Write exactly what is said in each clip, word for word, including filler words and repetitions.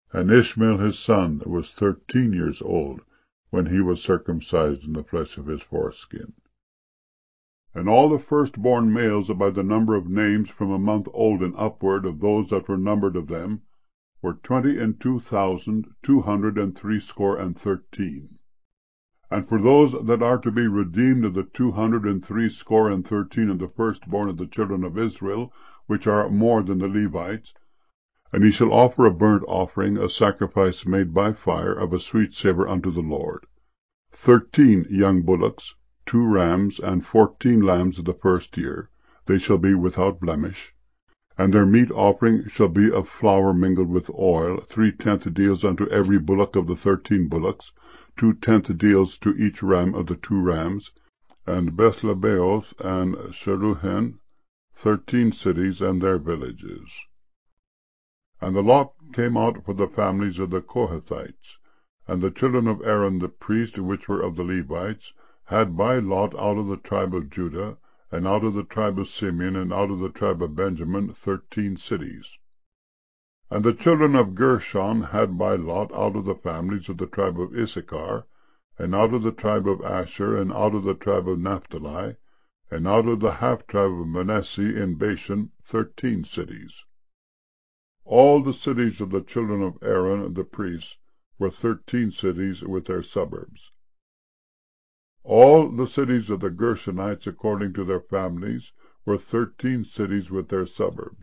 And Ishmael his son was thirteen years old when he was circumcised in the flesh of his foreskin. And all the firstborn males by the number of names from a month old and upward of those that were numbered of them were twenty and two thousand two hundred and threescore and thirteen. And for those that are to be redeemed of the two hundred and threescore and thirteen of the firstborn of the children of Israel, which are more than the Levites, and he shall offer a burnt offering, a sacrifice made by fire, of a sweet savour unto the Lord. Thirteen young bullocks, two rams, and fourteen lambs of the first year, they shall be without blemish. And their meat offering shall be of flour mingled with oil, three tenth deals unto every bullock of the thirteen bullocks, two tenth deals to each ram of the two rams, and Bethlebaoth and Sheruhen, thirteen cities and their villages. And the lot came out for the families of the Kohathites, and the children of Aaron the priest, which were of the Levites, had by lot out of the tribe of Judah, and out of the tribe of Simeon, and out of the tribe of Benjamin, thirteen cities. And the children of Gershon had by lot out of the families of the tribe of Issachar, and out of the tribe of Asher, and out of the tribe of Naphtali, and out of the half tribe of Manasseh in Bashan, thirteen cities. All the cities of the children of Aaron the priests were thirteen cities with their suburbs. All the cities of the Gershonites according to their families were thirteen cities with their suburbs.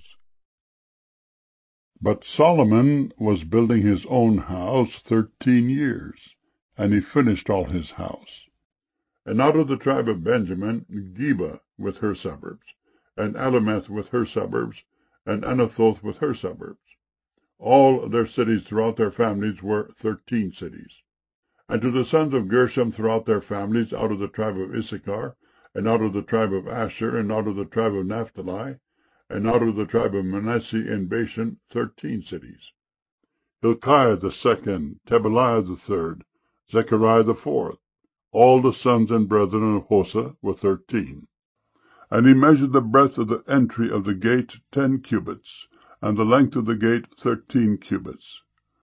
But Solomon was building his own house thirteen years, and he finished all his house. And out of the tribe of Benjamin, Geba with her suburbs, and Alameth with her suburbs, and Anathoth with her suburbs. All their cities throughout their families were thirteen cities. And to the sons of Gershom throughout their families, out of the tribe of Issachar, and out of the tribe of Asher, and out of the tribe of Naphtali, and out of the tribe of Manasseh in Bashan, thirteen cities. Hilkiah the second, Tebaliah the third, Zechariah the fourth, all the sons and brethren of Hosah were thirteen. And he measured the breadth of the entry of the gate ten cubits, and the length of the gate thirteen cubits,